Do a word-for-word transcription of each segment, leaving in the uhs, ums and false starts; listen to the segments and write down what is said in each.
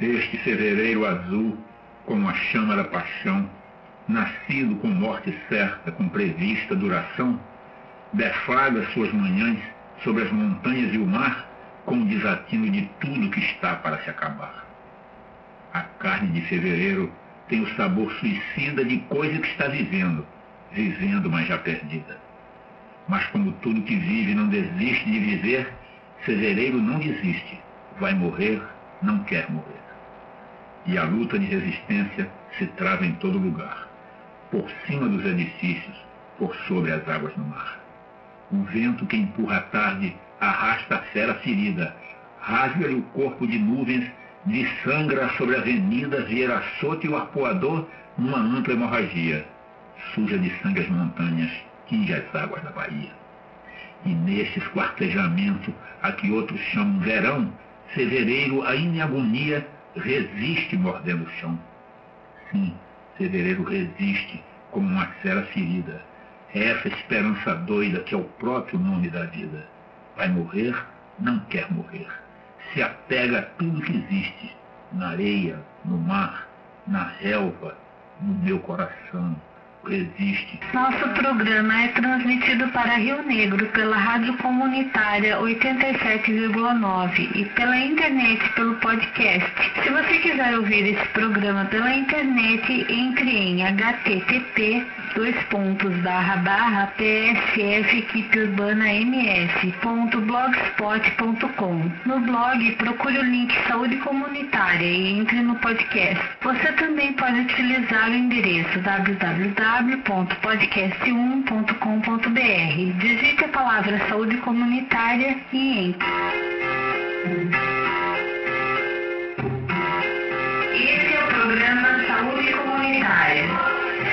Este fevereiro azul, como a chama da paixão, nascido com morte certa, com prevista duração, deflaga suas manhãs sobre as montanhas e o mar, com o desatino de tudo que está para se acabar. A carne de fevereiro tem o sabor suicida de coisa que está vivendo, vivendo, mas já perdida. Mas como tudo que vive não desiste de viver, fevereiro não desiste, vai morrer, não quer morrer. E a luta de resistência se trava em todo lugar, por cima dos edifícios, por sobre as águas do mar. O vento que empurra a tarde arrasta a fera ferida, rasga-lhe o corpo de nuvens, dessangra sobre a avenida, vira açoite e o arpoador numa ampla hemorragia. Suja de sangue as montanhas, tinge as águas da Bahia. E nesse esquartejamento, a que outros chamam verão, fevereiro, ainda em agonia, resiste mordendo o chão. Sim, fevereiro resiste como uma fera ferida. É essa esperança doida que é o próprio nome da vida. Vai morrer, não quer morrer. Se apega a tudo que existe, na areia, no mar, na relva, no meu coração. Resiste. Nosso programa é transmitido para Rio Negro pela Rádio Comunitária oitenta e sete vírgula nove e pela internet pelo podcast. Se você quiser ouvir esse programa pela internet, entre em http dois pontos barra barra psf equipe urbana ms ponto blogspot ponto com. No blog, procure o link Saúde Comunitária e entre no podcast. Você também pode utilizar o endereço w w w ponto podcast um ponto com ponto b r. Digite a palavra Saúde Comunitária e entre. Esse é o programa Saúde Comunitária.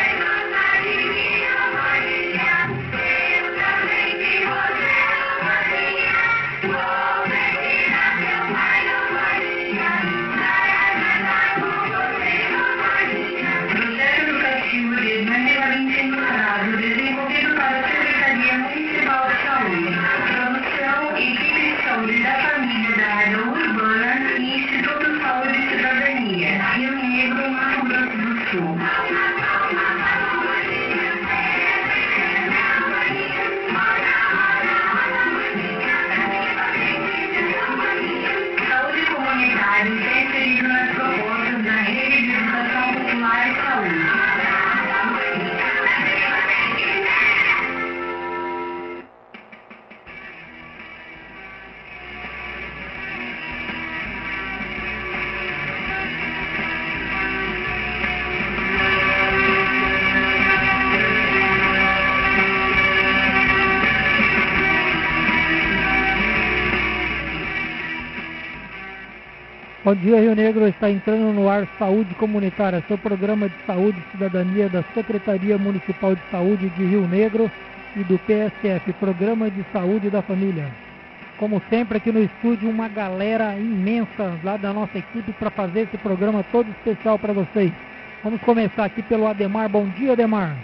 Bom dia, Rio Negro. Está entrando no ar Saúde Comunitária, seu programa de saúde e cidadania da Secretaria Municipal de Saúde de Rio Negro e do P S F, Programa de Saúde da Família. Como sempre, aqui no estúdio, uma galera imensa lá da nossa equipe para fazer esse programa todo especial para vocês. Vamos começar aqui pelo Ademar. Bom dia, Ademar.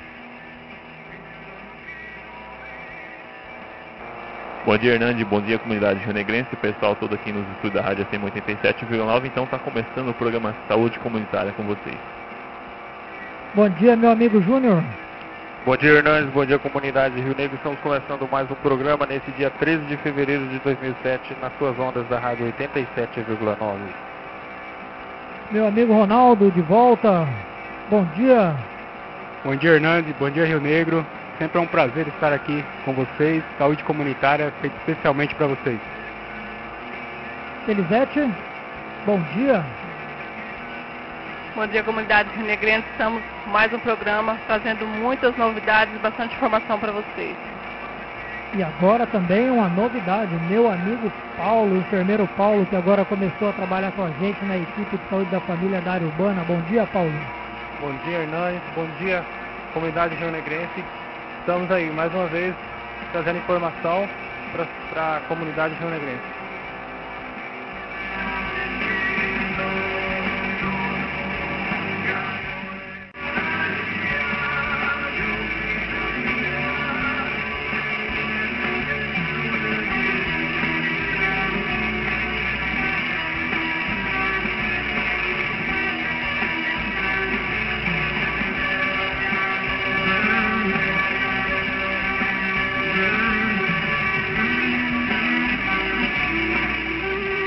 Bom dia, Hernandes. Bom dia, comunidade rionegrense, pessoal todo aqui nos estúdios da Rádio A C M oitenta e sete vírgula nove. Então está começando o programa Saúde Comunitária com vocês. Bom dia, meu amigo Júnior. Bom dia, Hernandes. Bom dia, comunidade de Rio Negro. Estamos começando mais um programa nesse dia treze de fevereiro de dois mil e sete, nas suas ondas da Rádio oitenta e sete vírgula nove. Meu amigo Ronaldo, de volta. Bom dia. Bom dia, Hernandes. Bom dia, Rio Negro. Sempre é um prazer estar aqui com vocês. Saúde comunitária feita especialmente para vocês. Elisete, bom dia. Bom dia, comunidade rionegrense. Estamos com mais um programa trazendo muitas novidades e bastante informação para vocês. E agora também uma novidade. Meu amigo Paulo, o enfermeiro Paulo, que agora começou a trabalhar com a gente na equipe de saúde da família da área urbana. Bom dia, Paulo. Bom dia, Hernandes. Bom dia, comunidade rionegrense. Estamos aí, mais uma vez, trazendo informação para a comunidade rionegrense.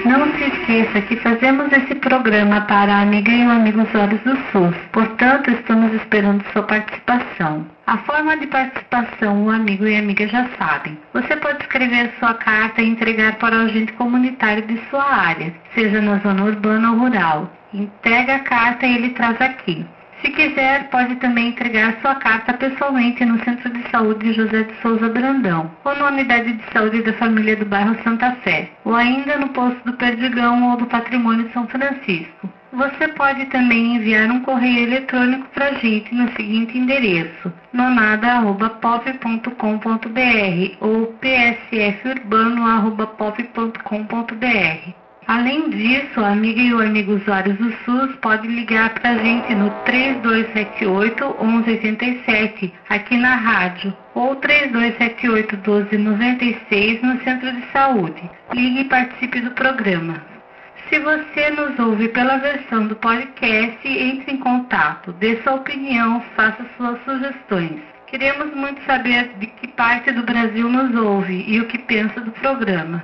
Não se esqueça que fazemos esse programa para a amiga e o amigo usuários do SUS, portanto estamos esperando sua participação. A forma de participação o amigo e a amiga já sabem. Você pode escrever sua carta e entregar para o agente comunitário de sua área, seja na zona urbana ou rural. Entrega a carta e ele traz aqui. Se quiser, pode também entregar sua carta pessoalmente no Centro de Saúde José de Souza Brandão, ou na Unidade de Saúde da Família do bairro Santa Fé, ou ainda no posto do Perdigão ou do Patrimônio São Francisco. Você pode também enviar um correio eletrônico para a gente no seguinte endereço: nonada arroba pop ponto com ponto br ou p s f urbano arroba pop ponto com ponto br. Além disso, a amiga e o amigo usuários do SUS pode ligar para a gente no três dois sete oito, onze oito sete, aqui na rádio, ou três dois sete oito, doze noventa e seis no Centro de Saúde. Ligue e participe do programa. Se você nos ouve pela versão do podcast, entre em contato, dê sua opinião, faça suas sugestões. Queremos muito saber de que parte do Brasil nos ouve e o que pensa do programa.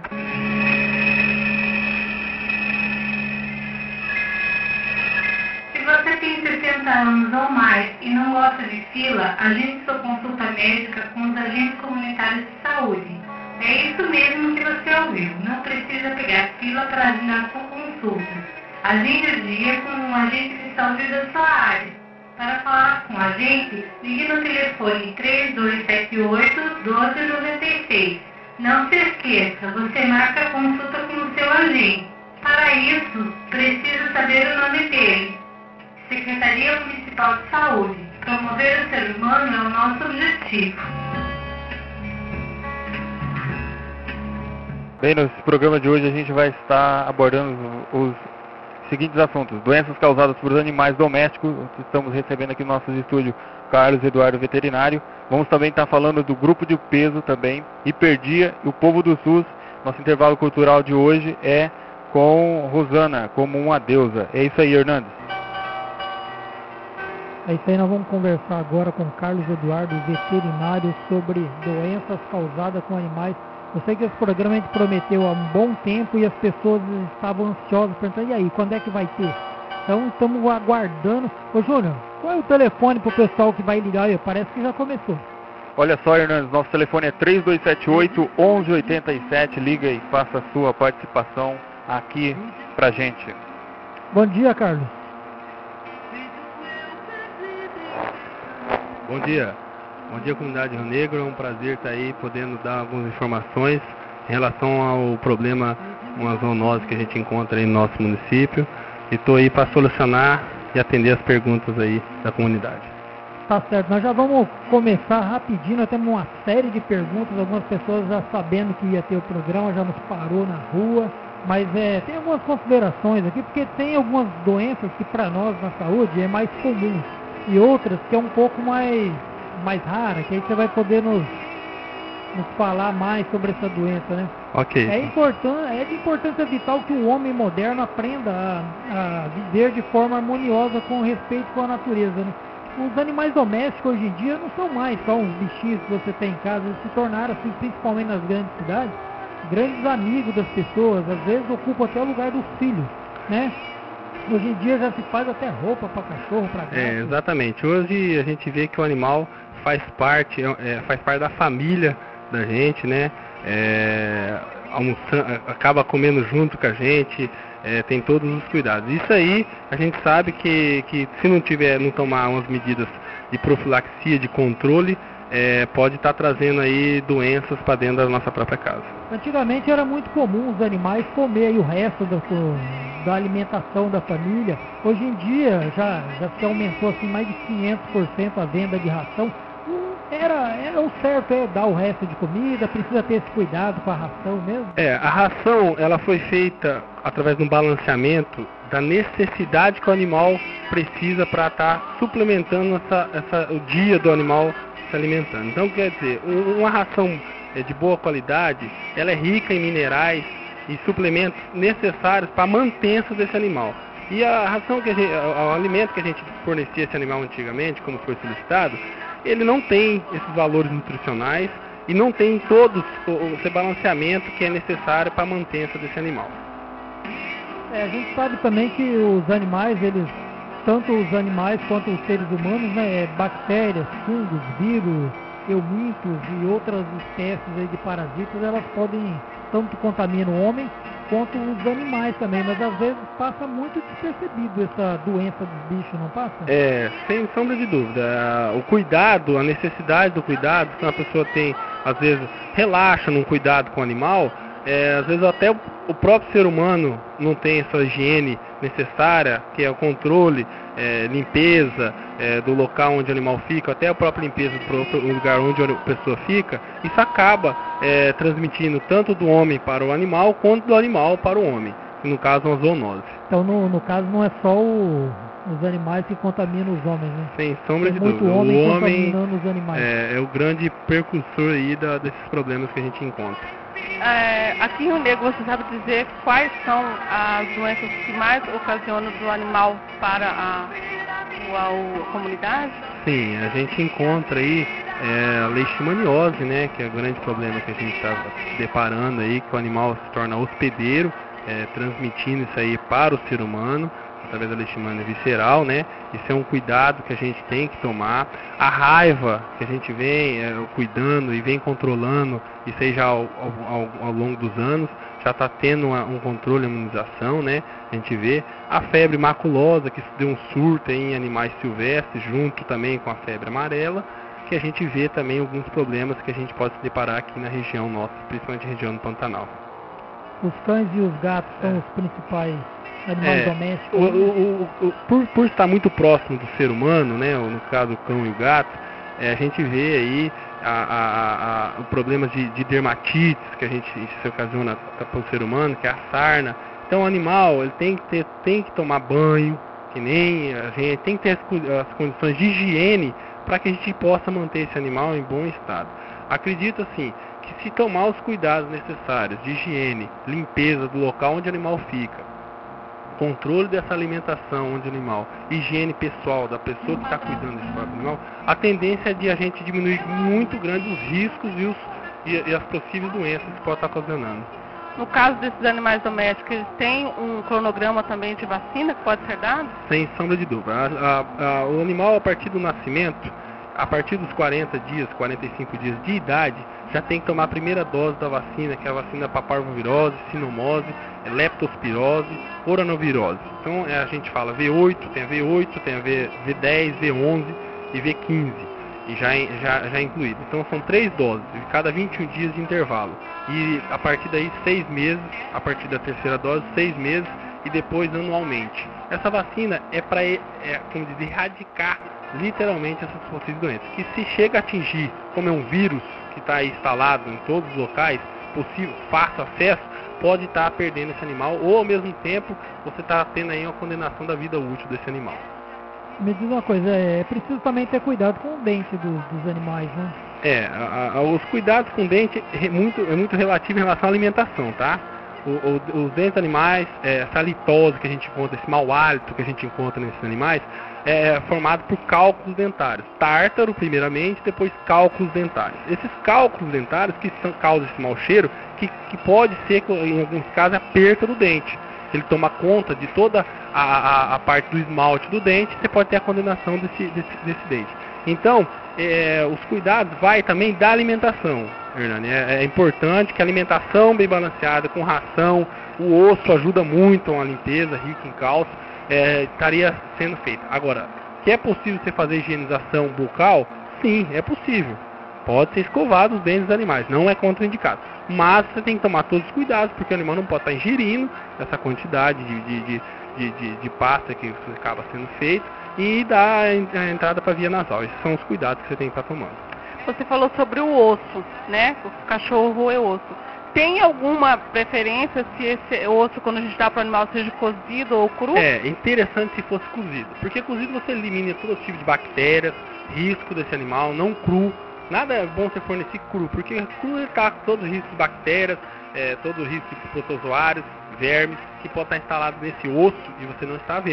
Se você tem sessenta anos ou mais e não gosta de fila, agende sua consulta médica com os agentes comunitários de saúde. É isso mesmo que você ouviu. Não precisa pegar fila para agendar sua consulta. Agende o dia com um agente de saúde da sua área. Para falar com a gente, ligue no telefone três dois sete oito, doze noventa e seis. Não se esqueça, você marca a consulta com o seu agente. Para isso, precisa saber o nome dele. Secretaria Municipal de Saúde. Promover o ser humano é o nosso objetivo. Bem, nesse programa de hoje a gente vai estar abordando os seguintes assuntos: doenças causadas por animais domésticos. Estamos recebendo aqui no nosso estúdio Carlos Eduardo, veterinário. Vamos também estar falando do grupo de peso também, hiperdia e o povo do SUS. Nosso intervalo cultural de hoje é com Rosana, como uma deusa. É isso aí, Hernandes. É isso aí, nós vamos conversar agora com Carlos Eduardo, veterinário, sobre doenças causadas com animais. Eu sei que esse programa a gente prometeu há um bom tempo e as pessoas estavam ansiosas, perguntando, e aí, quando é que vai ter? Então estamos aguardando. Ô Júnior, qual é o telefone para o pessoal que vai ligar aí? Parece que já começou. Olha só, Hernandes, nosso telefone é três dois sete oito, onze oitenta e sete. Liga e faça a sua participação aqui pra gente. Bom dia, Carlos. Bom dia. Bom dia, comunidade Rio Negro. É um prazer estar aí podendo dar algumas informações em relação ao problema, uma zoonose que a gente encontra aí no nosso município. E estou aí para solucionar e atender as perguntas aí da comunidade. Tá certo. Nós já vamos começar rapidinho. Nós temos uma série de perguntas. Algumas pessoas já sabendo que ia ter o programa, já nos parou na rua. Mas é, tem algumas considerações aqui, porque tem algumas doenças que para nós na saúde é mais comum. E outras que é um pouco mais, mais rara, que aí você vai poder nos, nos falar mais sobre essa doença, né? Ok. É, importante, é de importância vital que o homem moderno aprenda a, a viver de forma harmoniosa com respeito com a natureza, né? Os animais domésticos hoje em dia não são mais só uns bichinhos que você tem em casa, eles se tornaram, assim, principalmente nas grandes cidades, grandes amigos das pessoas, às vezes ocupam até o lugar dos filhos, né? Hoje em dia já se faz até roupa para cachorro, para gato. É, exatamente. Hoje a gente vê que o animal faz parte, é, faz parte da família da gente, né? É, almoçando, acaba comendo junto com a gente, é, tem todos os cuidados. Isso aí a gente sabe que, que se não tiver, não tomar umas medidas de profilaxia, de controle, é, pode estar trazendo aí doenças para dentro da nossa própria casa. Antigamente era muito comum os animais comerem o resto da, da alimentação da família. Hoje em dia já, já se aumentou assim, mais de quinhentos por cento a venda de ração. Era, era o certo é dar o resto de comida, precisa ter esse cuidado com a ração mesmo? É, a ração ela foi feita através de um balanceamento da necessidade que o animal precisa para estar tá suplementando essa, essa, o dia do animal se alimentando. Então, quer dizer, uma ração de boa qualidade, ela é rica em minerais e suplementos necessários para a mantença desse animal. E a ração que a gente, o alimento que a gente fornecia a esse animal antigamente, como foi solicitado, ele não tem esses valores nutricionais e não tem todo esse balanceamento que é necessário para a mantença desse animal. É, a gente sabe também que os animais, eles, tanto os animais quanto os seres humanos, né, bactérias, fungos, vírus, eumintos e outras espécies aí de parasitas, elas podem, tanto contaminam o homem quanto os animais também, mas às vezes passa muito despercebido essa doença dos bichos, não passa? É, sem sombra de dúvida. O cuidado, a necessidade do cuidado, que uma pessoa tem, às vezes, relaxa num cuidado com o animal, é, às vezes até o próprio ser humano não tem essa higiene necessária, que é o controle, é, limpeza é, do local onde o animal fica, até a própria limpeza do próprio lugar onde a pessoa fica. Isso acaba é, transmitindo tanto do homem para o animal, quanto do animal para o homem, no caso uma zoonose. Então no, no caso não é só o, os animais que contaminam os homens, né? Sem sombra Tem de muito dúvida. homem O homem contaminando os animais. é, é o grande precursor aí da, desses problemas que a gente encontra. É, aqui em Rio Negro, você sabe dizer quais são as doenças que mais ocasionam do animal para a, a, a comunidade? Sim, a gente encontra aí é, a leishmaniose, né, que é o grande problema que a gente está deparando aí, que o animal se torna hospedeiro, é, transmitindo isso aí para o ser humano, através da leishmania visceral, né? Isso é um cuidado que a gente tem que tomar. A raiva que a gente vem é, cuidando e vem controlando, isso aí já ao, ao, ao longo dos anos, já está tendo uma, um controle, uma imunização, né? A gente vê a febre maculosa, que deu um surto em animais silvestres, junto também com a febre amarela, que a gente vê também alguns problemas que a gente pode se deparar aqui na região nossa, principalmente na região do Pantanal. Os cães e os gatos são É. os principais animais É, domésticos. o, o, o, o, por, por estar muito próximo do ser humano, né, no caso o cão e o gato, é, a gente vê aí a, a, a, o problema de, de dermatites que a gente se ocasiona para o ser humano, que é a sarna. Então o animal ele tem que, ter, tem que tomar banho, que nem a gente tem que ter as, as condições de higiene para que a gente possa manter esse animal em bom estado. Acredito assim que se tomar os cuidados necessários de higiene, limpeza do local onde o animal fica, controle dessa alimentação onde o animal, higiene pessoal da pessoa que está cuidando desse próprio animal, a tendência é de a gente diminuir muito grande os riscos e, os, e, e as possíveis doenças que pode estar ocasionando. No caso desses animais domésticos, eles têm um cronograma também de vacina que pode ser dado? Sem sombra de dúvida. A, a, a, o animal, a partir do nascimento, a partir dos quarenta dias, quarenta e cinco dias de idade, já tem que tomar a primeira dose da vacina, que é a vacina para parvovirose, sinomose, leptospirose, oranovirose. Então a gente fala V oito, tem a V oito, tem a V dez, V onze e V quinze, e já, já, já incluído. Então são três doses, cada vinte e um dias de intervalo. E a partir daí seis meses, a partir da terceira dose, seis meses e depois anualmente. Essa vacina é para, é, como diz, erradicar literalmente essas possíveis doenças. Que se chega a atingir, como é um vírus que está instalado em todos os locais, possível, fácil acesso, pode estar perdendo esse animal, ou ao mesmo tempo você está tendo aí uma condenação da vida útil desse animal. Me diz uma coisa, é preciso também ter cuidado com o dente dos, dos animais, né? É, a, a, os cuidados com o dente é muito, é muito relativo em relação à alimentação, tá? O, o, os dentes animais, é, essa litose que a gente encontra, esse mau hálito que a gente encontra nesses animais, é formado por cálculos dentários. Tártaro, primeiramente, depois cálculos dentários. Esses cálculos dentários que são, causam esse mau cheiro, que, que pode ser, em alguns casos, a perca do dente. Se ele toma conta de toda a, a, a parte do esmalte do dente, você pode ter a condenação desse, desse, desse dente. Então, é, os cuidados vai também da alimentação, Hernani. É, é importante que a alimentação bem balanceada, com ração, o osso ajuda muito a uma limpeza rica em cálcio, é, estaria sendo feita. Agora, que é possível você fazer higienização bucal? Sim, é possível. Pode ser escovado os dentes dos animais, não é contraindicado. Mas você tem que tomar todos os cuidados, porque o animal não pode estar ingerindo essa quantidade de, de, de, de, de, de pasta que acaba sendo feita e dar a entrada para a via nasal. Esses são os cuidados que você tem que estar tomando. Você falou sobre o osso, né? O cachorro é osso. Tem alguma preferência se esse osso, quando a gente dá para o animal, seja cozido ou cru? É interessante se fosse cozido, porque cozido você elimina todo tipo de bactérias, risco desse animal, não cru. Nada é bom você fornecer cru, porque cru está com todos os riscos de bactérias, é, todo o risco de protozoários, vermes, que pode estar instalado nesse osso e você não está vendo.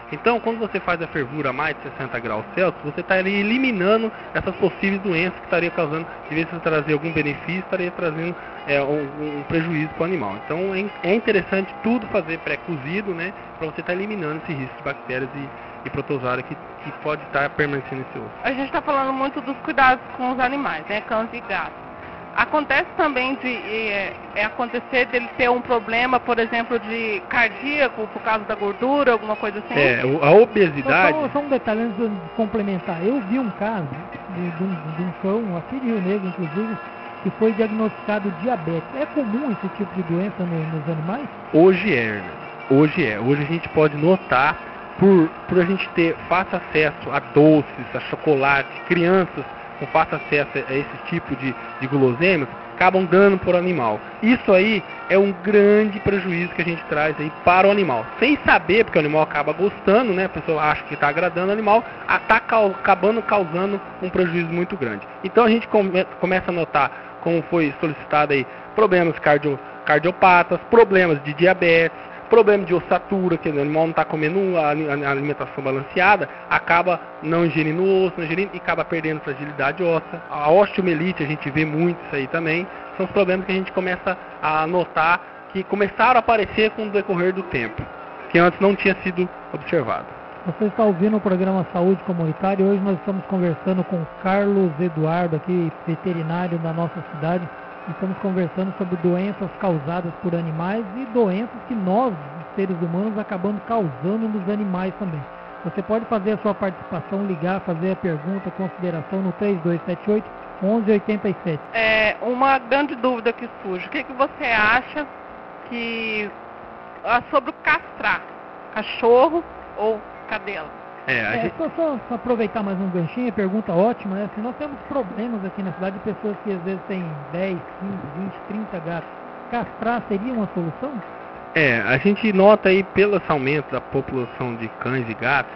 Então, quando você faz a fervura a mais de sessenta graus Celsius, você está ali eliminando essas possíveis doenças que estariam causando, de vez de trazer algum benefício, estaria trazendo é, um, um prejuízo para o animal. Então, é, é interessante tudo fazer pré-cozido, né, para você estar tá eliminando esse risco de bactérias e, e protozoária que, que pode estar tá permanecendo nesse osso. A gente está falando muito dos cuidados com os animais, né, cães e gatos. Acontece também de é, é acontecer dele ter um problema, por exemplo, de cardíaco por causa da gordura, alguma coisa assim? É, a obesidade... Só, só um detalhe antes de complementar. Eu vi um caso de, de, um, de um cão, aqui de Rio Negro, inclusive, que foi diagnosticado diabetes. É comum esse tipo de doença no, nos animais? Hoje é, hoje é. Hoje a gente pode notar, por, por a gente ter fácil acesso a doces, a chocolate, crianças com fácil acesso a esse tipo de, de guloseimas, acabam dando para o animal. Isso aí é um grande prejuízo que a gente traz aí para o animal. Sem saber, porque o animal acaba gostando, né? A pessoa acha que está agradando o animal, está acabando causando um prejuízo muito grande. Então a gente come, começa a notar, como foi solicitado aí, problemas cardio, cardiopatas, problemas de diabetes, problema de ossatura, que o animal não está comendo a, a alimentação balanceada, acaba não ingerindo osso, não ingerindo, e acaba perdendo fragilidade óssea. A osteomielite, a gente vê muito isso aí também, são os problemas que a gente começa a notar que começaram a aparecer com o decorrer do tempo, que antes não tinha sido observado. Você está ouvindo o programa Saúde Comunitária e hoje nós estamos conversando com Carlos Eduardo, aqui veterinário da nossa cidade. Estamos conversando sobre doenças causadas por animais e doenças que nós, seres humanos, acabamos causando nos animais também. Você pode fazer a sua participação, ligar, fazer a pergunta, consideração no três dois sete oito, onze oitenta e sete. É uma grande dúvida que surge. O que, que você acha que sobre o castrar cachorro ou cadela? É, a é gente... só, só, só aproveitar mais um ganchinho, pergunta ótima, né? Assim, nós temos problemas aqui na cidade de pessoas que às vezes têm dez, quinze, vinte, trinta gatos. Castrar seria uma solução? É, a gente nota aí pelo esse aumento da população de cães e gatos,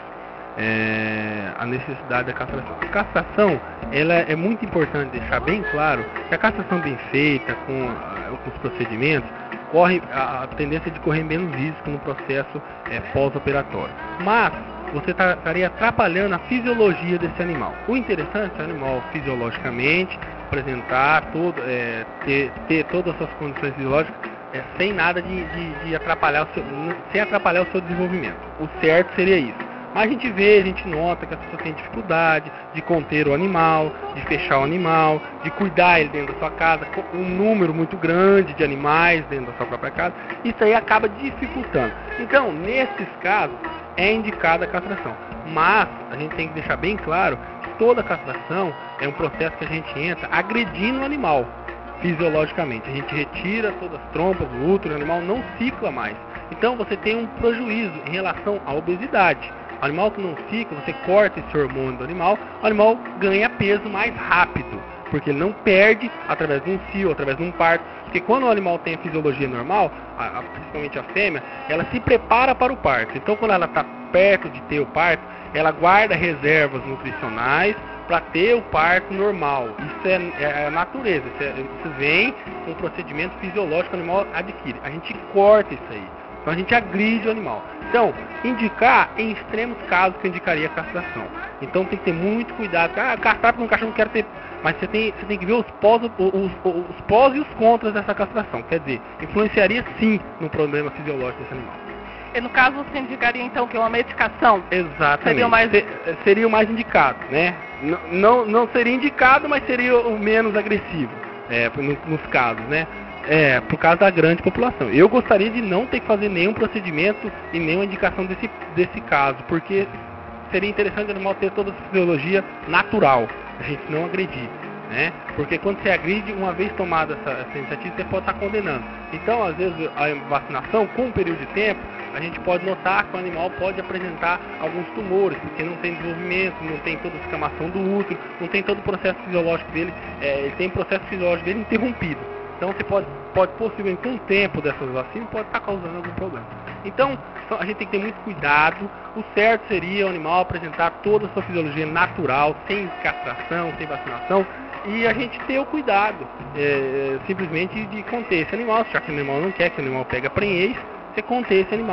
é, a necessidade da castração. A castração, ela é muito importante deixar bem claro que a castração bem feita, com, com os procedimentos, corre a, a tendência de correr menos risco no processo é, pós-operatório. Mas você estaria atrapalhando a fisiologia desse animal. O interessante é o animal fisiologicamente apresentar, todo, é, ter, ter todas as suas condições fisiológicas é, sem nada de, de, de atrapalhar o seu, sem atrapalhar o seu desenvolvimento. O certo seria isso. Mas a gente vê, a gente nota que as pessoas têm dificuldade de conter o animal, de fechar o animal, de cuidar ele dentro da sua casa, com um número muito grande de animais dentro da sua própria casa. Isso aí acaba dificultando. Então, nesses casos, é indicada a castração. Mas a gente tem que deixar bem claro que toda castração é um processo que a gente entra agredindo o animal fisiologicamente. A gente retira todas as trompas, o útero, o animal não cicla mais. Então você tem um prejuízo em relação à obesidade. O animal que não cicla, você corta esse hormônio do animal, o animal ganha peso mais rápido, porque ele não perde através de um cio, através de um parto. Porque quando o animal tem a fisiologia normal, a, a, principalmente a fêmea, ela se prepara para o parto. Então quando ela está perto de ter o parto, ela guarda reservas nutricionais para ter o parto normal. Isso é, é a natureza, isso, é, isso vem com um procedimento fisiológico que o animal adquire. A gente corta isso aí. Então a gente agride o animal. Então, indicar em extremos casos que eu indicaria a castração. Então tem que ter muito cuidado. Ah, castrar porque um cachorro não quer ter. Mas você tem, você tem que ver os pós, os, os, os pós e os contras dessa castração. Quer dizer, influenciaria sim no problema fisiológico desse animal. E no caso você indicaria então que é uma medicação? Exatamente. Seria o mais, seria o mais indicado, né? Não, não, não seria indicado, mas seria o menos agressivo, é, nos casos, né? É, por causa da grande população. Eu gostaria de não ter que fazer nenhum procedimento e nenhuma indicação desse, desse caso, porque seria interessante o animal ter toda a fisiologia natural, a gente não agredir, né? Porque quando você agride, uma vez tomada essa, essa iniciativa, você pode estar condenando. Então, às vezes, a vacinação, com um período de tempo, a gente pode notar que o animal pode apresentar alguns tumores, porque não tem desenvolvimento, não tem toda a escamação do útero, não tem todo o processo fisiológico dele, é, ele tem o processo fisiológico dele interrompido. Então você pode, pode possivelmente, com o tempo dessas vacinas, pode estar causando algum problema. Então, a gente tem que ter muito cuidado. O certo seria o animal apresentar toda a sua fisiologia natural, sem castração, sem vacinação, e a gente ter o cuidado, é, simplesmente, de conter esse animal. Já que o animal não quer que o animal pegue a prenhez, você conter esse animal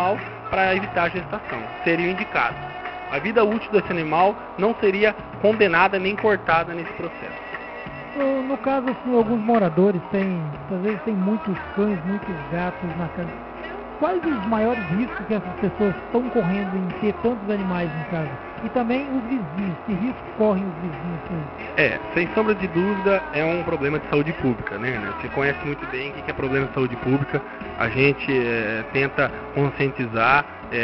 para evitar a gestação. Seria indicado. A vida útil desse animal não seria condenada nem cortada nesse processo. No, no caso, assim, alguns moradores têm, às vezes tem muitos cães, muitos gatos na casa. Quais os maiores riscos que essas pessoas estão correndo em ter tantos animais em casa? E também os vizinhos, que risco correm os vizinhos com isso? É, sem sombra de dúvida, é um problema de saúde pública, né? né? Você conhece muito bem o que é problema de saúde pública. A gente é, tenta conscientizar,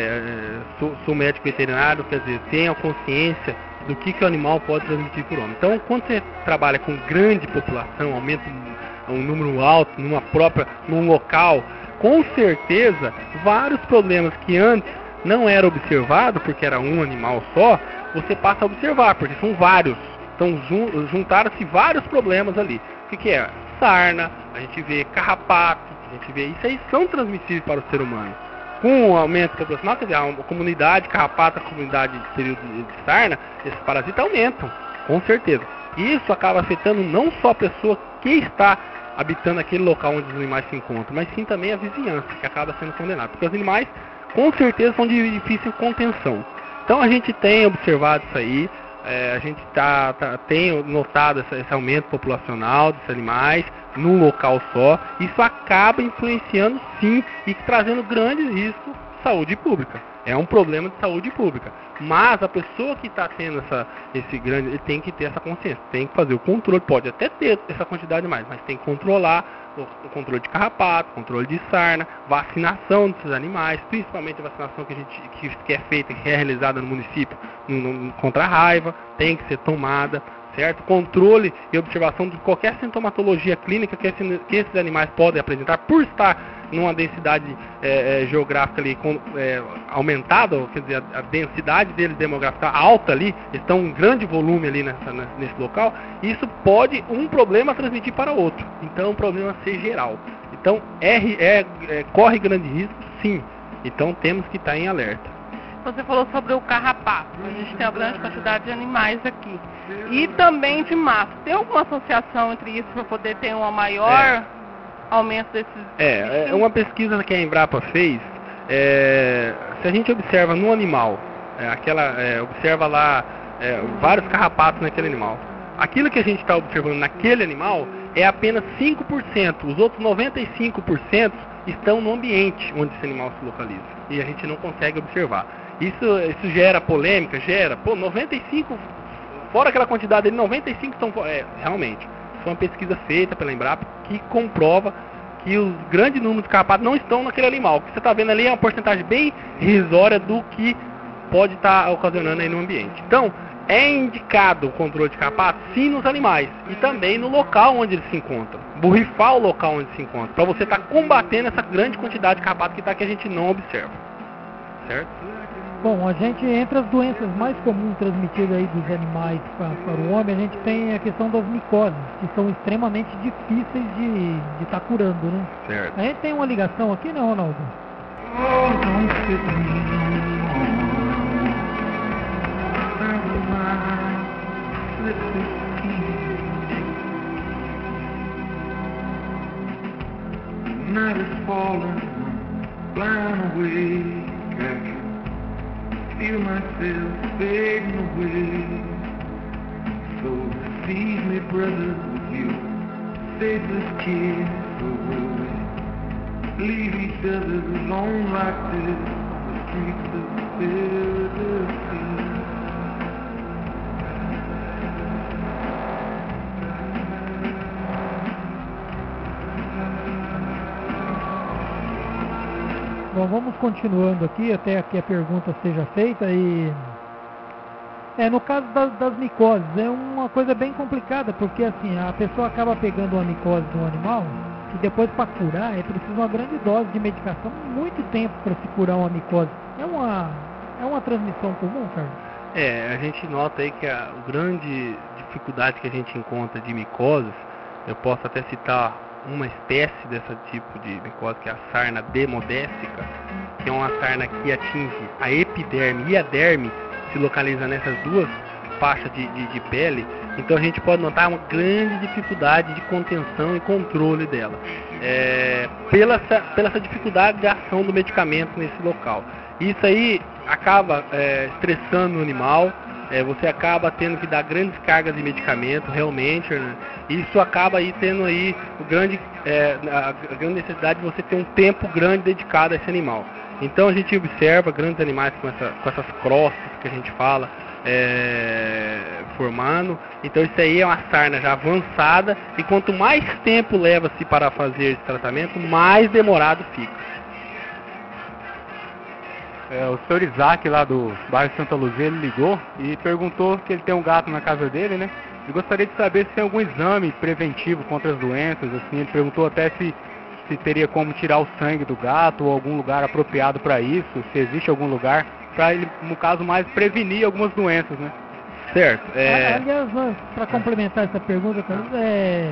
é, sou, sou médico veterinário, quer dizer, tenha consciência do que, que o animal pode transmitir por homem. Então, quando você trabalha com grande população, aumenta um, um número alto numa própria, num local, com certeza, vários problemas que antes não eram observados, porque era um animal só, você passa a observar, porque são vários. Então, jun, juntaram-se vários problemas ali. O que, que é? Sarna, a gente vê carrapato, a gente vê, isso aí são transmissíveis para o ser humano. Com o aumento populacional, quer dizer, a comunidade carrapato, a comunidade de período de sarna, esses parasitas aumentam, com certeza. Isso acaba afetando não só a pessoa que está habitando aquele local onde os animais se encontram, mas sim também a vizinhança, que acaba sendo condenada. Porque os animais, com certeza, são de difícil contenção. Então a gente tem observado isso aí, é, a gente tá, tá, tem notado essa, esse aumento populacional desses animais num local só. Isso acaba influenciando sim e trazendo grandes riscos de saúde pública. É um problema de saúde pública. Mas a pessoa que está tendo essa, esse grande, ele tem que ter essa consciência, tem que fazer o controle, pode até ter essa quantidade mais, mas tem que controlar o, o controle de carrapato, controle de sarna, vacinação desses animais, principalmente a vacinação que, a gente, que, que é feita, que é realizada no município no, no, contra a raiva, tem que ser tomada, certo? Controle e observação de qualquer sintomatologia clínica que, esse, que esses animais podem apresentar por estar numa densidade é, é, geográfica ali com, é, aumentada, quer dizer, a, a densidade deles demográfica alta ali, estão em grande volume ali nessa, nesse local, isso pode um problema transmitir para outro. Então, um problema ser geral. Então, é, é, é, corre grande risco, sim. Então, temos que estar em alerta. Você falou sobre o carrapato. A gente tem uma grande quantidade de animais aqui. E também de mato. Tem alguma associação entre isso para poder ter uma maior... É. aumento desses... É, é uma pesquisa que a Embrapa fez, é, se a gente observa no animal, é, aquela, é, observa lá é, vários carrapatos naquele animal, aquilo que a gente está observando naquele animal é apenas cinco por cento, os outros noventa e cinco por cento estão no ambiente onde esse animal se localiza, e a gente não consegue observar. Isso, isso gera polêmica, gera, pô, noventa e cinco, fora aquela quantidade ali, noventa e cinco são, é, realmente, foi uma pesquisa feita pela Embrapa que comprova que os grandes números de carrapatos não estão naquele animal. O que você está vendo ali é uma porcentagem bem irrisória do que pode estar tá ocasionando aí no ambiente. Então, é indicado o controle de carrapatos sim nos animais e também no local onde eles se encontram. Borrifar o local onde se encontra, para você estar tá combatendo essa grande quantidade de carrapatos que está que a gente não observa. Certo? Bom, a gente, entre as doenças mais comuns transmitidas aí dos animais para, para o homem, a gente tem a questão das micoses, que são extremamente difíceis de estar tá curando, né? Certo. A gente tem uma ligação aqui, né, Ronaldo? Night is falling, blind awake. Feel myself fading away. So receive me, brother, with you. Save this kid, so will we leave each other alone like this on the streets of Philadelphia. Bom, vamos continuando aqui até que a pergunta seja feita e é, no caso das, das micoses é uma coisa bem complicada, porque assim, a pessoa acaba pegando uma micose de um animal e depois para curar é preciso uma grande dose de medicação, muito tempo para se curar uma micose. É uma, é uma transmissão comum, Carlos? É, a gente nota aí que a grande dificuldade que a gente encontra de micoses, eu posso até citar uma espécie desse tipo de micose, que é a sarna demodécica, que é uma sarna que atinge a epiderme e a derme, se localiza nessas duas faixas de, de, de pele, Então a gente pode notar uma grande dificuldade de contenção e controle dela, é, pela, essa, pela essa dificuldade de ação do medicamento nesse local. Isso aí acaba é, estressando o animal, é, você acaba tendo que dar grandes cargas de medicamento, realmente, né? Isso acaba aí tendo aí o grande, é, a, a grande necessidade de você ter um tempo grande dedicado a esse animal. Então a gente observa grandes animais com, essa, com essas crostas que a gente fala, é, formando. Então isso aí é uma sarna já avançada, e quanto mais tempo leva-se para fazer esse tratamento, mais demorado fica. É, o senhor Isaac, lá do bairro Santa Luzia, ele ligou e perguntou que ele tem um gato na casa dele, né? E gostaria de saber se tem algum exame preventivo contra as doenças, assim. Ele perguntou até se, se teria como tirar o sangue do gato ou algum lugar apropriado para isso, se existe algum lugar para ele, no caso, mais prevenir algumas doenças, né? Certo. É... Aliás, para complementar essa pergunta, Carlos, é...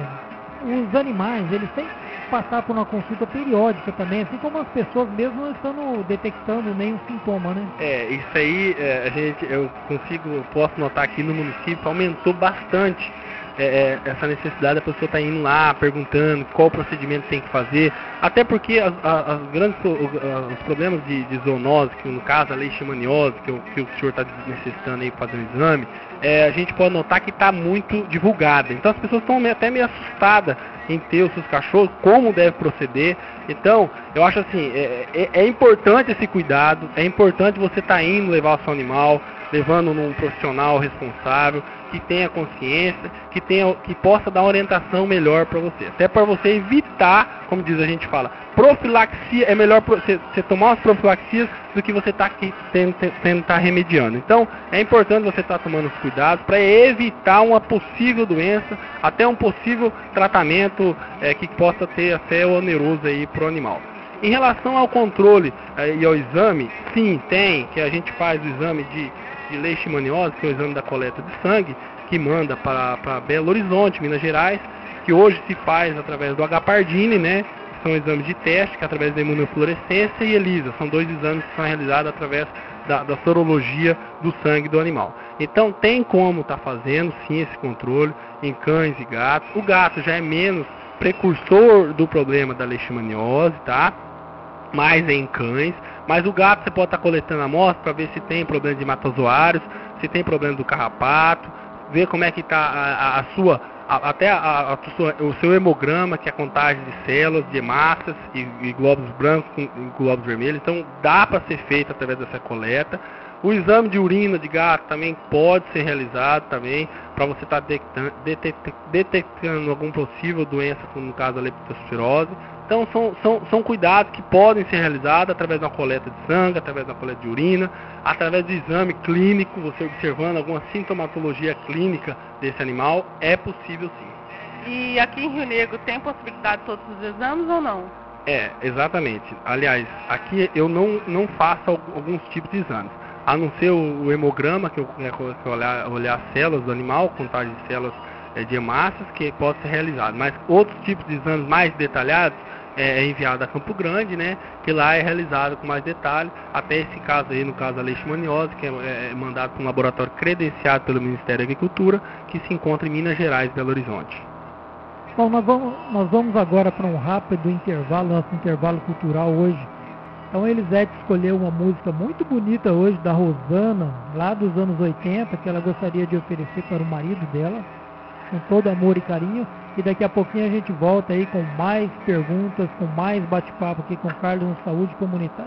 os animais, eles têm que passar por uma consulta periódica também, assim como as pessoas mesmo não estão detectando nenhum sintoma, né? É, isso aí, é, a gente, eu consigo, eu posso notar aqui no município, aumentou bastante é, essa necessidade da pessoa estar tá indo lá, perguntando qual procedimento tem que fazer, até porque as, as, as grandes, os problemas de, de zoonose, que no caso a leishmaniose, que, que o senhor está necessitando aí fazer um exame, é, a gente pode notar que está muito divulgada. Então as pessoas estão até meio assustadas em ter os seus cachorros, como deve proceder. Então, eu acho assim, é, é, é importante esse cuidado, é importante você estar tá indo levar o seu animal, levando num profissional responsável, que tenha consciência, que, tenha, que possa dar uma orientação melhor para você. Até para você evitar, como diz a gente fala, profilaxia, é melhor você, você tomar as profilaxias do que você está aqui tendo, tendo tá remediando. Então, é importante você estar tá tomando os cuidados para evitar uma possível doença, até um possível tratamento é, que possa ter até oneroso aí para o animal. Em relação ao controle é, e ao exame, sim, tem, que a gente faz o exame de de leishmaniose, que é o exame da coleta de sangue, que manda para Belo Horizonte, Minas Gerais, que hoje se faz através do H-Pardini, né? São exames de teste, que é através da imunofluorescência, e ELISA, são dois exames que são realizados através da, da sorologia do sangue do animal. Então tem como estar tá fazendo sim esse controle em cães e gatos. O gato já é menos precursor do problema da leishmaniose, tá? Mais em cães. Mas o gato você pode estar coletando amostra para ver se tem problema de hematozoários, se tem problema do carrapato, ver como é que está a, a, a sua, a, até a, a, a sua, o seu hemograma, que é a contagem de células, de hemácias e, e glóbulos brancos e glóbulos vermelhos. Então dá para ser feito através dessa coleta. O exame de urina de gato também pode ser realizado também, para você estar detectando, detectando algum possível doença, como no caso da leptospirose. Então são, são, são cuidados que podem ser realizados através de uma coleta de sangue, através de uma coleta de urina, através do exame clínico, você observando alguma sintomatologia clínica desse animal, é possível sim. E aqui em Rio Negro tem possibilidade de todos os exames ou não? É, exatamente. Aliás, aqui eu não, não faço alguns tipos de exames, a não ser o, o hemograma, que eu, que eu olhar, olhar as células do animal, contagem de células é, de hemácias, que pode ser realizado. Mas outros tipos de exames mais detalhados, é enviado a Campo Grande, né, que lá é realizado com mais detalhe, até esse caso aí, no caso da leishmaniose, que é, é mandado para um laboratório credenciado pelo Ministério da Agricultura, que se encontra em Minas Gerais, Belo Horizonte. Bom, nós vamos, nós vamos agora para um rápido intervalo, nosso intervalo cultural hoje. Então a Elisete escolheu uma música muito bonita hoje, da Rosana, lá dos anos oitenta, que ela gostaria de oferecer para o marido dela, com todo amor e carinho. E daqui a pouquinho a gente volta aí com mais perguntas, com mais bate-papo aqui com o Carlos no Saúde Comunitária.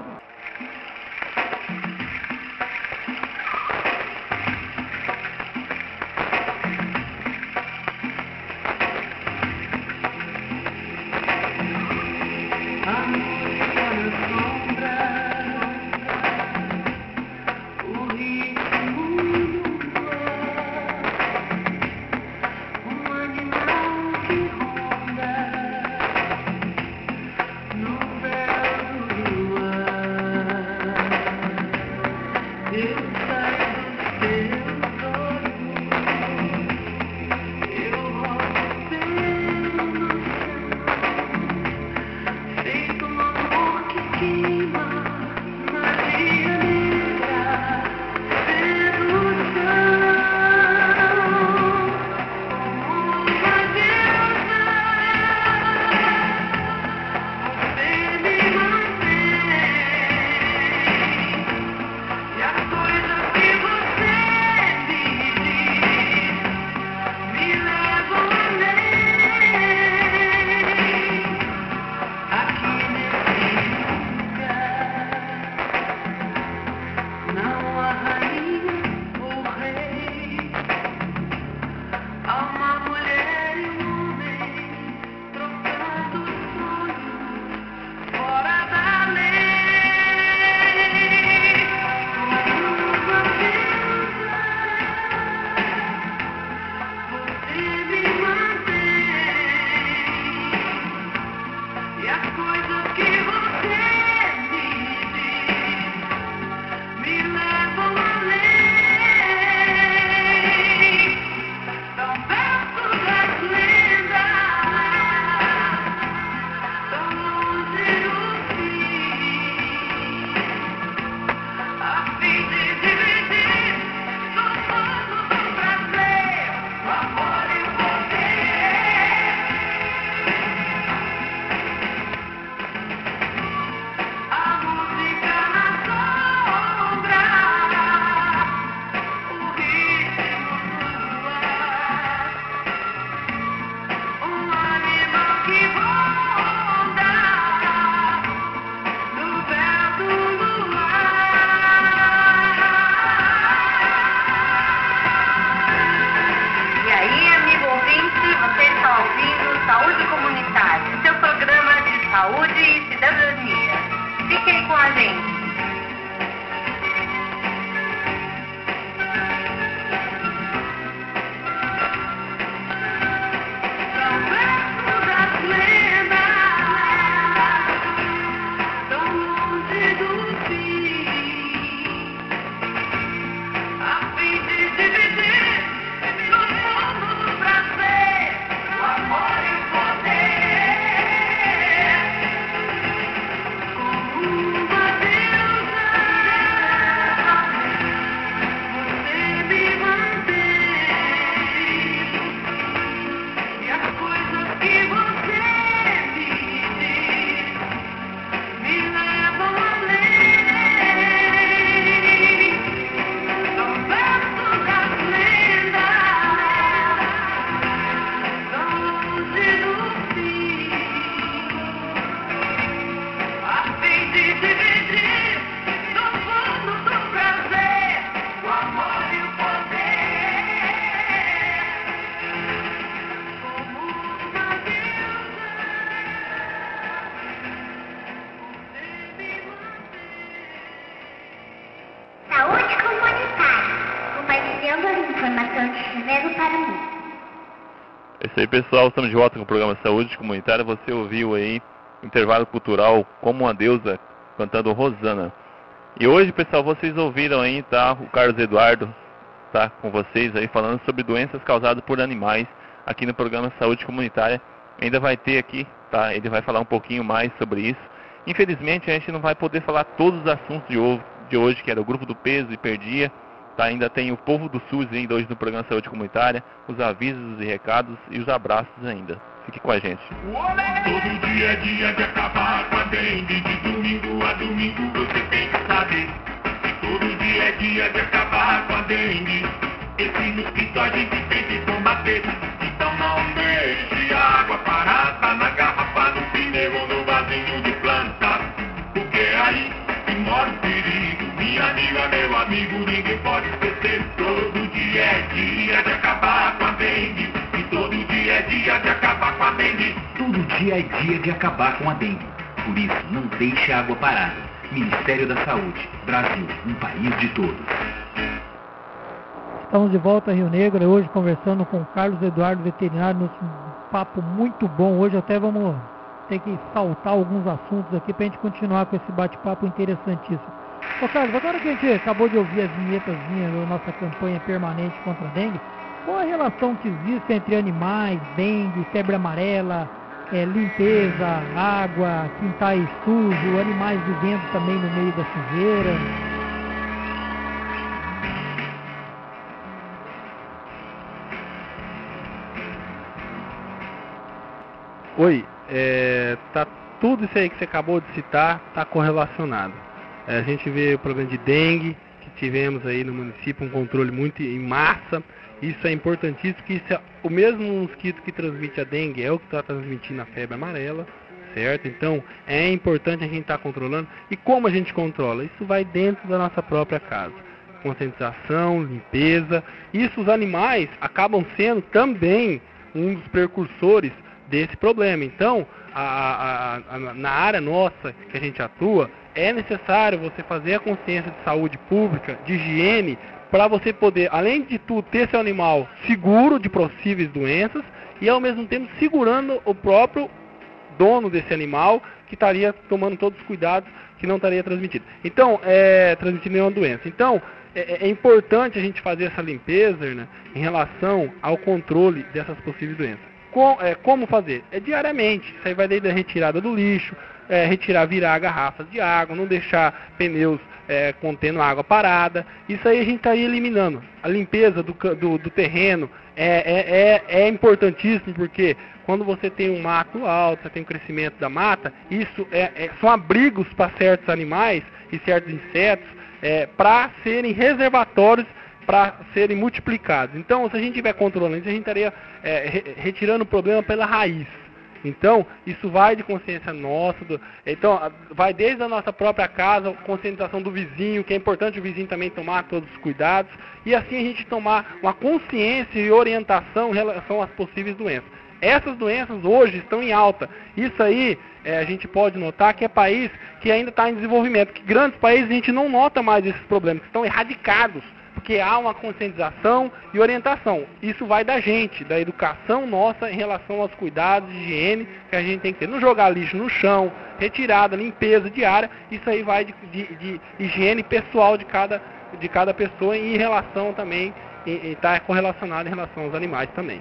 No véu do luar. Levando as informações de Chineiro para o mundo. É isso aí, pessoal. Estamos de volta com o programa Saúde Comunitária. Você ouviu aí intervalo cultural Como uma Deusa cantando Rosana. E hoje, pessoal, vocês ouviram aí, tá? O Carlos Eduardo tá com vocês aí falando sobre doenças causadas por animais aqui no programa Saúde Comunitária. Ainda vai ter aqui, tá? Ele vai falar um pouquinho mais sobre isso. Infelizmente, a gente não vai poder falar todos os assuntos de hoje, de hoje que era o grupo do peso e perdia. Tá? Ainda tem o povo do SUS ainda hoje no programa Saúde Comunitária, os avisos e recados e os abraços ainda. Fique com a gente. Todo dia é dia de acabar com a dengue, de domingo a domingo você tem que saber. Todo dia é dia de acabar com a dengue, esse mosquito a gente tem que combater. Então não deixe a água parada na garrafa, no pneu ou no vasinho de planta, porque aí que mora o perigo. Minha amiga, meu amigo, ninguém pode esquecer. Todo dia é dia de acabar com a dengue, e todo dia é dia de acabar com a dengue. Todo dia é dia de acabar com a dengue. Por isso, não deixe a água parada. Ministério da Saúde. Brasil, um país de todos. Estamos de volta a Rio Negro, hoje conversando com o Carlos Eduardo, veterinário, um papo muito bom. Hoje até vamos ter que saltar alguns assuntos aqui para a gente continuar com esse bate-papo interessantíssimo. Ô Carlos, agora que a gente acabou de ouvir as vinhetazinhas da nossa campanha permanente contra a dengue, qual a relação que existe entre animais, dengue, febre amarela, é, limpeza, água, quintais sujos, animais vivendo também no meio da sujeira? Oi, é, tá, tudo isso aí que você acabou de citar está correlacionado. É, a gente vê o problema de dengue, que tivemos aí no município, um controle muito em massa. Isso é importantíssimo, porque isso é o mesmo mosquito que transmite a dengue, é o que está transmitindo a febre amarela, certo? Então, é importante a gente estar tá controlando. E como a gente controla? Isso vai dentro da nossa própria casa. Conscientização, limpeza. Isso, os animais acabam sendo também um dos precursores desse problema. Então, a, a, a, na área nossa que a gente atua, é necessário você fazer a consciência de saúde pública, de higiene, para você poder, além de tudo, ter seu animal seguro de possíveis doenças e, ao mesmo tempo, segurando o próprio dono desse animal, que estaria tomando todos os cuidados, que não estaria transmitido. Então, é, transmitindo nenhuma doença. Então, é, é importante a gente fazer essa limpeza, né, em relação ao controle dessas possíveis doenças. Com, é, como fazer? É diariamente. Isso aí vai desde a retirada do lixo, é, retirar, virar garrafas de água, não deixar pneus é, contendo água parada. Isso aí a gente está eliminando. A limpeza do, do, do terreno é, é, é, é importantíssimo, porque quando você tem um mato alto, você tem um crescimento da mata, isso é, é, são abrigos para certos animais e certos insetos é, para serem reservatórios, para serem multiplicados. Então, se a gente estiver controlando isso, a gente estaria é, re retirando o problema pela raiz. Então, isso vai de consciência nossa, do, então vai desde a nossa própria casa, conscientização do vizinho, que é importante o vizinho também tomar todos os cuidados, e assim a gente tomar uma consciência e orientação em relação às possíveis doenças. Essas doenças hoje estão em alta. Isso aí é, a gente pode notar que é país que ainda está em desenvolvimento, que grandes países a gente não nota mais esses problemas, que estão erradicados, porque há uma conscientização e orientação. Isso vai da gente, da educação nossa em relação aos cuidados de higiene que a gente tem que ter. Não jogar lixo no chão, retirada, limpeza diária, isso aí vai de, de, de higiene pessoal de cada, de cada pessoa e em relação também, está correlacionado em relação aos animais também.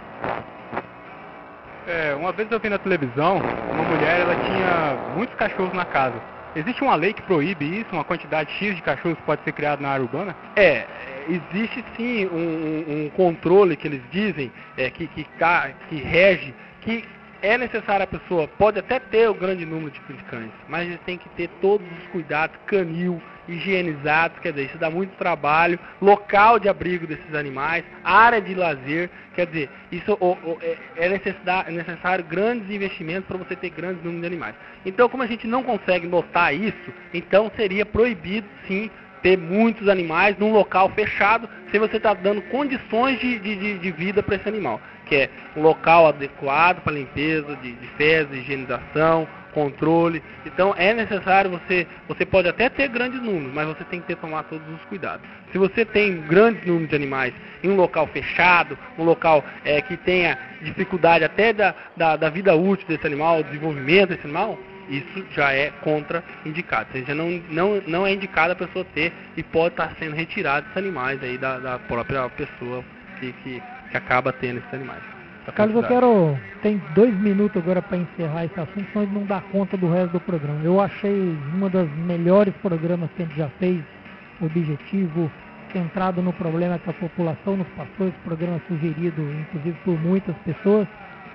É, uma vez eu vi na televisão, uma mulher, ela tinha muitos cachorros na casa. Existe uma lei que proíbe isso, uma quantidade X de cachorros pode ser criada na área urbana? É, existe sim um, um, um controle que eles dizem, é, que, que, que rege, que é necessário a pessoa, pode até ter o grande número de cães, mas eles têm que ter todos os cuidados, canil, higienizados, quer dizer, isso dá muito trabalho, local de abrigo desses animais, área de lazer, quer dizer, isso é necessário grandes investimentos para você ter grandes números de animais. Então, como a gente não consegue notar isso, então seria proibido, sim, ter muitos animais num local fechado, se você está dando condições de, de, de vida para esse animal, que é um local adequado para limpeza de, de fezes, higienização, controle. Então é necessário você, você pode até ter grandes números, mas você tem que ter, tomar todos os cuidados. Se você tem grandes números de animais em um local fechado, um local é, que tenha dificuldade até da, da, da vida útil desse animal, do desenvolvimento desse animal, isso já é contraindicado. Ou seja, não, não, não é indicado a pessoa ter e pode estar sendo retirado esses animais aí da, da própria pessoa que, que, que acaba tendo esses animais. Carlos, eu quero... Tem dois minutos agora para encerrar esse assunto, senão não dá conta do resto do programa. Eu achei uma das melhores programas que a gente já fez, objetivo, centrado no problema que a população nos passou, esse programa sugerido, inclusive, por muitas pessoas.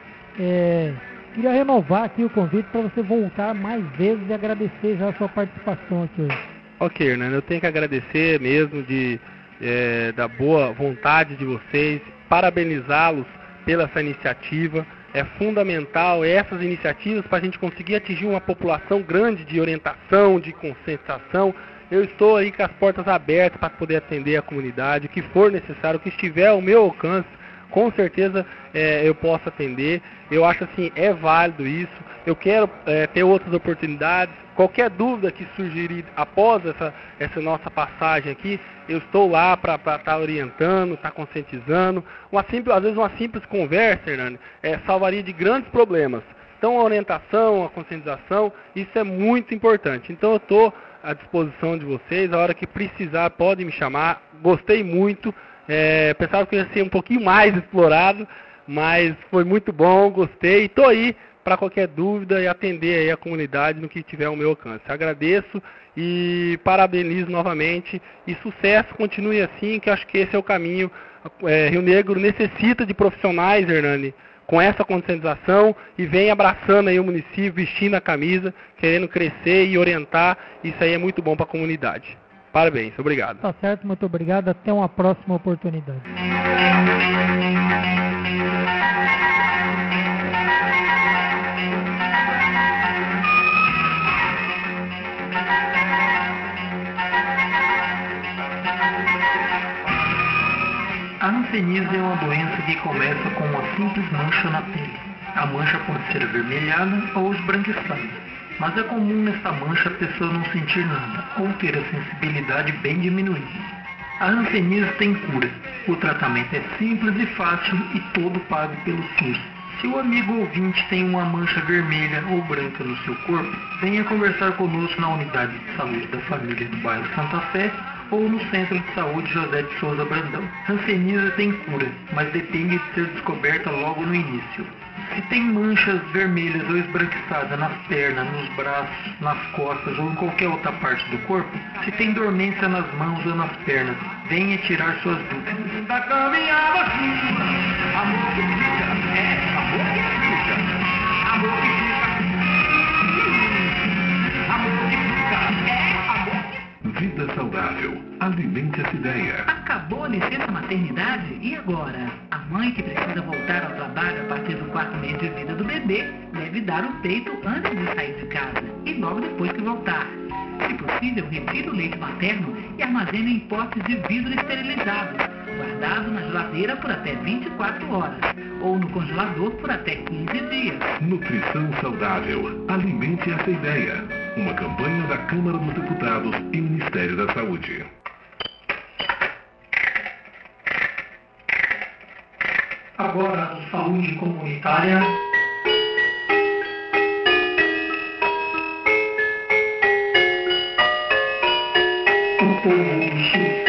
É... Queria renovar aqui o convite para você voltar mais vezes e agradecer já a sua participação aqui hoje. Ok, Hernando, eu tenho que agradecer mesmo de, é, da boa vontade de vocês, parabenizá-los pela essa iniciativa. É fundamental essas iniciativas para a gente conseguir atingir uma população grande de orientação, de conscientização. Eu estou aí com as portas abertas para poder atender a comunidade, o que for necessário, o que estiver ao meu alcance, com certeza é, eu posso atender. Eu acho assim, é válido isso. Eu quero é, ter outras oportunidades. Qualquer dúvida que surgir após essa, essa nossa passagem aqui, eu estou lá para estar tá orientando, estar tá conscientizando. Uma simples, às vezes uma simples conversa, Hernani, é, salvaria de grandes problemas. Então a orientação, a conscientização, isso é muito importante. Então eu estou à disposição de vocês. A hora que precisar, podem me chamar. Gostei muito. É, pensava que ia ser um pouquinho mais explorado, mas foi muito bom, gostei. Estou aí para qualquer dúvida e atender aí a comunidade no que tiver ao meu alcance. Agradeço e parabenizo novamente. E sucesso, continue assim, que acho que esse é o caminho. É, Rio Negro necessita de profissionais, Hernani, com essa conscientização e vem abraçando aí o município, vestindo a camisa, querendo crescer e orientar. Isso aí é muito bom para a comunidade. Parabéns, obrigado. Tá certo, muito obrigado. Até uma próxima oportunidade. A hanseníase é uma doença que começa com uma simples mancha na pele. A mancha pode ser avermelhada ou esbranquiçada, mas é comum nesta mancha a pessoa não sentir nada ou ter a sensibilidade bem diminuída. A hanseníase tem cura. O tratamento é simples e fácil e todo pago pelo SUS. Se o amigo ouvinte tem uma mancha vermelha ou branca no seu corpo, venha conversar conosco na unidade de saúde da família do bairro Santa Fé ou no Centro de Saúde José de Souza Brandão. Hanseníase tem cura, mas depende de ser descoberta logo no início. Se tem manchas vermelhas ou esbranquiçadas nas pernas, nos braços, nas costas ou em qualquer outra parte do corpo, se tem dormência nas mãos ou nas pernas, venha tirar suas dúvidas. Da caminhada assim, amor que fica, é, amor que fica, amor que fica, amor que fica, é, amor que... Vida saudável, alimente essa ideia. Acabou a licença maternidade? E agora? A mãe que precisa voltar ao trabalho a partir do quarto mês de vida do bebê deve dar o peito antes de sair de casa e logo depois que voltar. Se possível, retire o leite materno e armazene em potes de vidro esterilizados, guardado na geladeira por até vinte e quatro horas ou no congelador por até quinze dias. Nutrição saudável, alimente essa ideia. Uma campanha da Câmara dos Deputados e Ministério da Saúde. Agora, saúde comunitária. O povo do Sul.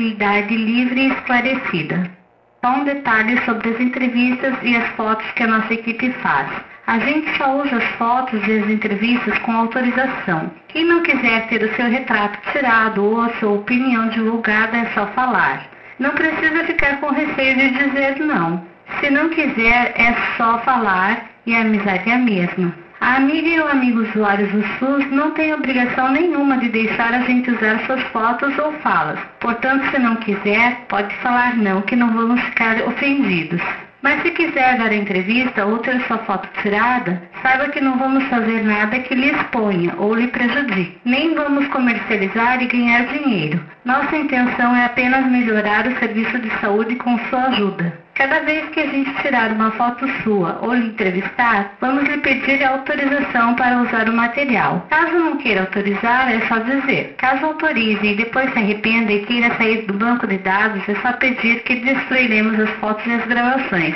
disponibilidade livre e esclarecida. Só um detalhe sobre as entrevistas e as fotos que a nossa equipe faz. A gente só usa as fotos e as entrevistas com autorização. Quem não quiser ter o seu retrato tirado ou a sua opinião divulgada é só falar. Não precisa ficar com receio de dizer não. Se não quiser, é só falar e a amizade é a mesma. A amiga e o amigo usuários do SUS não têm obrigação nenhuma de deixar a gente usar suas fotos ou falas. Portanto, se não quiser, pode falar não, que não vamos ficar ofendidos. Mas se quiser dar a entrevista ou ter sua foto tirada, saiba que não vamos fazer nada que lhe exponha ou lhe prejudique. Nem vamos comercializar e ganhar dinheiro. Nossa intenção é apenas melhorar o serviço de saúde com sua ajuda. Cada vez que a gente tirar uma foto sua ou lhe entrevistar, vamos lhe pedir autorização para usar o material. Caso não queira autorizar, é só dizer. Caso autorize e depois se arrependa e queira sair do banco de dados, é só pedir que destruiremos as fotos e as gravações.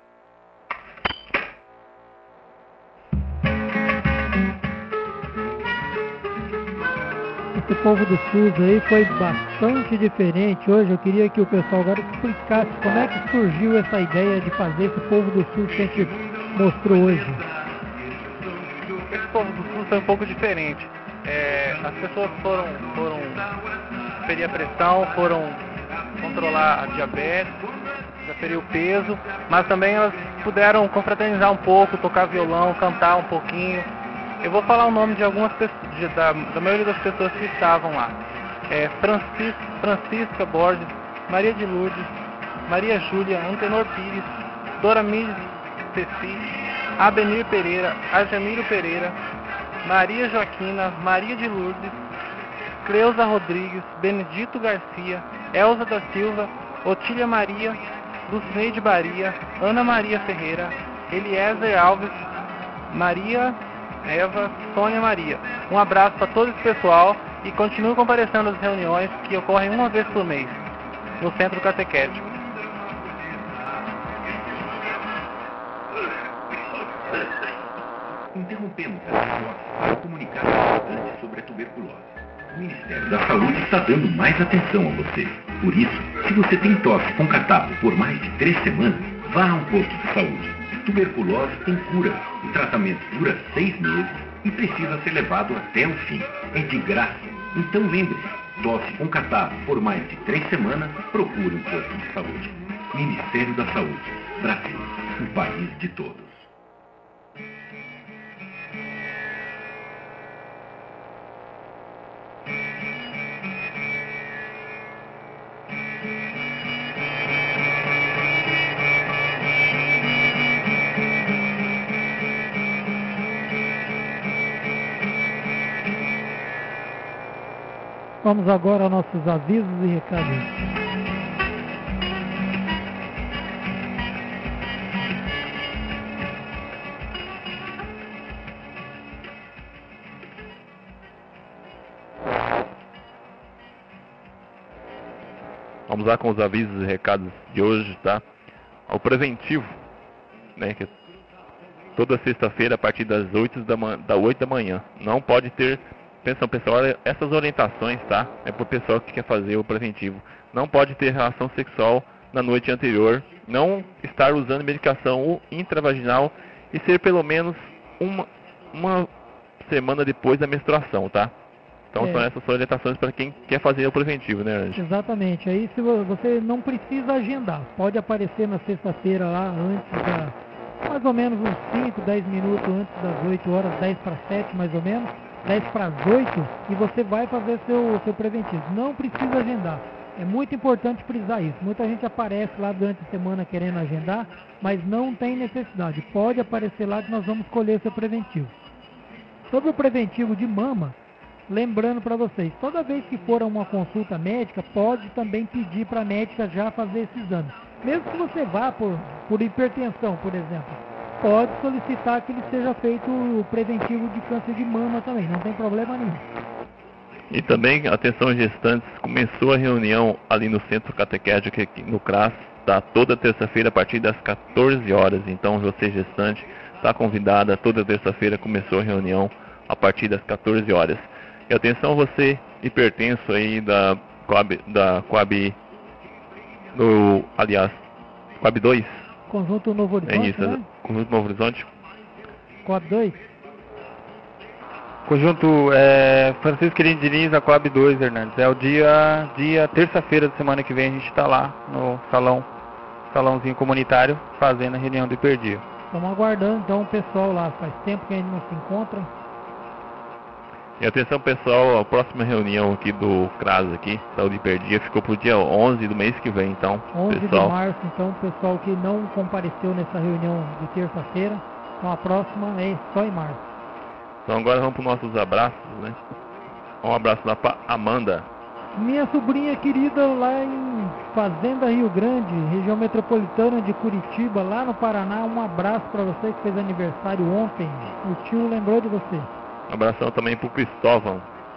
Esse povo do SUS aí foi bastante diferente. Hoje eu queria que o pessoal agora explicasse como é que surgiu essa ideia de fazer esse povo do SUS que a gente mostrou hoje. Esse povo do SUS foi um pouco diferente. É, as pessoas foram, foram ferir a pressão, foram controlar a diabetes, ferir o peso, mas também elas puderam confraternizar um pouco, tocar violão, cantar um pouquinho. Eu vou falar o nome de algumas pessoas, de, da, da maioria das pessoas que estavam lá. É, Francis, Francisca Borges, Maria de Lourdes, Maria Júlia, Antenor Pires, Doramides Ceci, Abenir Pereira, Ajamiro Pereira, Maria Joaquina, Maria de Lourdes, Cleusa Rodrigues, Benedito Garcia, Elza da Silva, Otília Maria, Lucineide Baria, Ana Maria Ferreira, Eliezer Alves, Maria Eva, Sônia Maria. Um abraço para todo esse pessoal e continue comparecendo às reuniões que ocorrem uma vez por mês no Centro Catequético. Interrompemos essa nossa para comunicar importante sobre a tuberculose. O Ministério da Saúde está dando mais atenção a você. Por isso, se você tem tosse com catarro por mais de três semanas, vá a um posto de saúde. Tuberculose tem cura, o tratamento dura seis meses e precisa ser levado até o fim. É de graça. Então lembre-se, tosse com catarro por mais de três semanas, procure um posto de saúde. Ministério da Saúde, Brasil, o país de todos. Vamos agora aos nossos avisos e recados. Vamos lá com os avisos e recados de hoje, tá? O preventivo, né? Que toda sexta-feira a partir das oito da, da oito da manhã. Não pode ter. Atenção pessoal, essas orientações, tá? É para o pessoal que quer fazer o preventivo. Não pode ter relação sexual na noite anterior, não estar usando medicação intravaginal e ser pelo menos uma, uma semana depois da menstruação, tá? Então é. São essas orientações para quem quer fazer o preventivo, né, Anjo? Exatamente. Aí se você não precisa agendar, pode aparecer na sexta-feira lá antes da, mais ou menos uns cinco, dez minutos antes das oito horas, dez para sete mais ou menos. dez para as oito e você vai fazer seu, seu preventivo. Não precisa agendar. É muito importante frisar isso. Muita gente aparece lá durante a semana querendo agendar, mas não tem necessidade. Pode aparecer lá que nós vamos escolher seu preventivo. Sobre o preventivo de mama, lembrando para vocês, toda vez que for a uma consulta médica, pode também pedir para a médica já fazer esse exame. Mesmo que você vá por, por hipertensão, por exemplo. Pode solicitar que ele seja feito o preventivo de câncer de mama também, não tem problema nenhum. E também, atenção gestantes, começou a reunião ali no Centro Catequético, aqui no CRAS, tá? Toda terça-feira a partir das quatorze horas, então você gestante está convidada, toda terça-feira começou a reunião a partir das quatorze horas. E atenção você hipertenso aí da Coab, da Coab do, aliás, Coab dois. Conjunto Novo Horizonte, É isso, né? Conjunto Novo Horizonte. Coab dois. Conjunto é, Francisco Quirino Diniz, a Coab dois, Hernandes. É o dia, dia terça-feira da semana que vem, a gente está lá no salão, salãozinho comunitário, fazendo a reunião do Hiperdia. Estamos aguardando então o pessoal lá, faz tempo que a gente não se encontra. E atenção pessoal, a próxima reunião aqui do CRAS aqui, Saúde Hiperdia, ficou pro dia onze do mês que vem, então, onze pessoal. de março, então, o pessoal que não compareceu nessa reunião de terça-feira, então a próxima é só em março. Então agora vamos para os nossos abraços, né? Um abraço lá para Amanda. Minha sobrinha querida lá em Fazenda Rio Grande, região metropolitana de Curitiba, lá no Paraná, um abraço para você que fez aniversário ontem. O tio lembrou de você. Um abração também para o Cristóvão.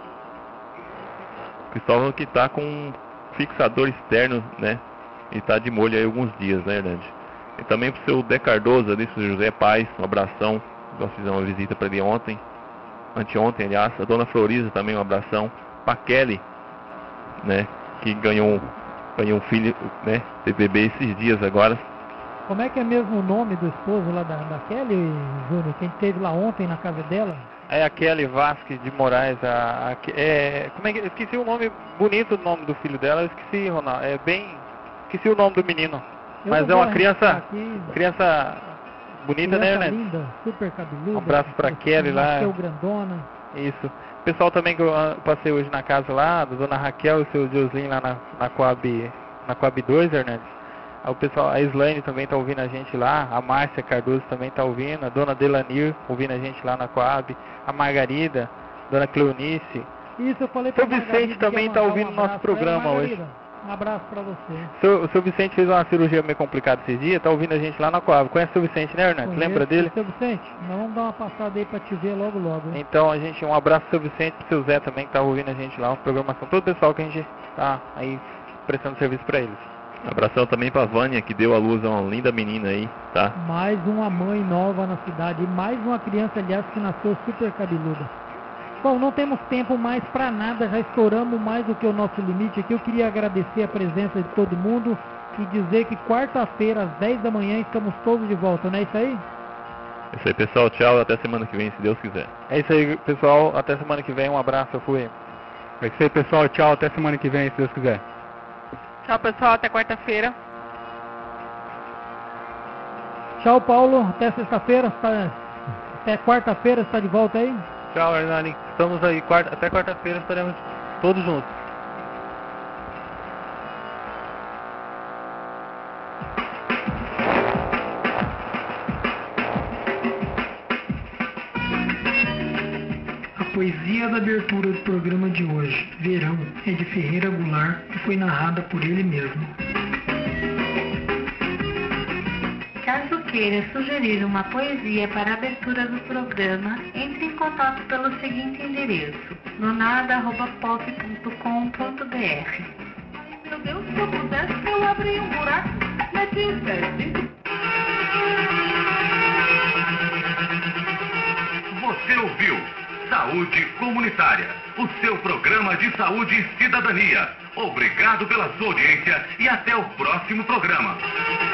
Cristóvão que está com um fixador externo, né? E está de molho aí alguns dias, né, Hernandes? E também para o seu Dé Cardoso, ali, seu José Paz, um abração. Nós fizemos uma visita para ele ontem, anteontem, aliás. A dona Florisa também, um abração. Para Kelly, né? Que ganhou, ganhou um filho, né? Teve bebê esses dias agora. Como é que é mesmo o nome do esposo lá da, da Kelly, Júnior? Quem esteve lá ontem na casa dela? É a Kelly Vasques de Moraes, a, a, é, como é que, esqueci o nome bonito do nome do filho dela, eu esqueci, Ronaldo, é bem, esqueci o nome do menino, Eu mas é uma criança, aqui, criança bonita, criança né, né? linda, super cabeluda. Um abraço pra Kelly lá. Raquel grandona. Isso. O pessoal também que eu passei hoje na casa lá, da dona Raquel e o seu Joslin lá na, na Coab, na Coab dois, Hernandes. O pessoal, a Islane também está ouvindo a gente lá, a Márcia Cardoso também está ouvindo, a dona Delanir ouvindo a gente lá na Coab, a Margarida, a dona Cleonice. Isso, eu falei para o Vicente também está ouvindo o um nosso programa ela, hoje. Um abraço para você. Seu, o seu Vicente fez uma cirurgia meio complicada esses dias, está ouvindo a gente lá na Coab. Conhece o seu Vicente, né, Hernandes? Lembra dele? Seu Vicente, nós vamos dar uma passada aí para te ver logo logo. Hein? Então, a gente, um abraço pro seu Vicente, pro seu Zé também, que está ouvindo a gente lá, uma programação, todo o pessoal que a gente está aí prestando serviço para eles. Abração também pra Vânia, que deu à luz a uma linda menina aí, tá? Mais uma mãe nova na cidade, e mais uma criança, aliás, que nasceu super cabeluda. Bom, não temos tempo mais para nada, já estouramos mais do que o nosso limite aqui. Eu queria agradecer a presença de todo mundo e dizer que quarta-feira, às dez da manhã, estamos todos de volta, não é isso aí? É isso aí, pessoal. Tchau, até semana que vem, se Deus quiser. É isso aí, pessoal. Até semana que vem. Um abraço, eu fui. É isso aí, pessoal. Tchau, até semana que vem, se Deus quiser. Tchau, pessoal, até quarta-feira. Tchau, Paulo, até sexta-feira, tá... até quarta-feira, está de volta aí? Tchau, Hernani, estamos aí, quarta... até quarta-feira estaremos todos juntos. A poesia da abertura do programa de hoje, Verão, é de Ferreira Goulart e foi narrada por ele mesmo. Caso queira sugerir uma poesia para a abertura do programa, entre em contato pelo seguinte endereço: nonada arroba pop ponto com ponto b r. Meu Deus, se eu pudesse, eu abria um buraco, metia o pé. Você ouviu Saúde Comunitária, o seu programa de saúde e cidadania. Obrigado pela sua audiência e até o próximo programa.